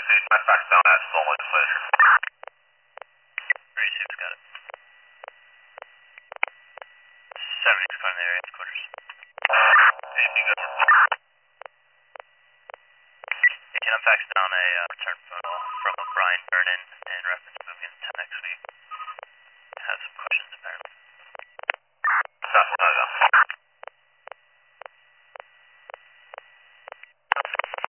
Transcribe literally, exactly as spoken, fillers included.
station, I faxed down that stall legislation. thirty-six, got it. seventy is calling the area headquarters. Anything good? eighteen, I'm faxing down a uh, return phone call from a Brian Vernon in reference to moving into next week. Have some questions.